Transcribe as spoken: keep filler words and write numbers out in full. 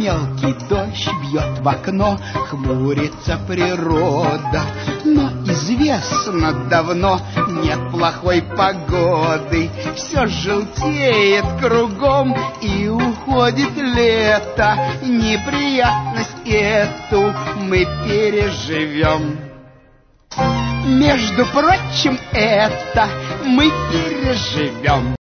Мелкий дождь бьет в окно, хмурится природа. Но известно давно, нет плохой погоды. Все желтеет кругом и уходит лето. Неприятность эту мы переживем. Между прочим, это мы переживем.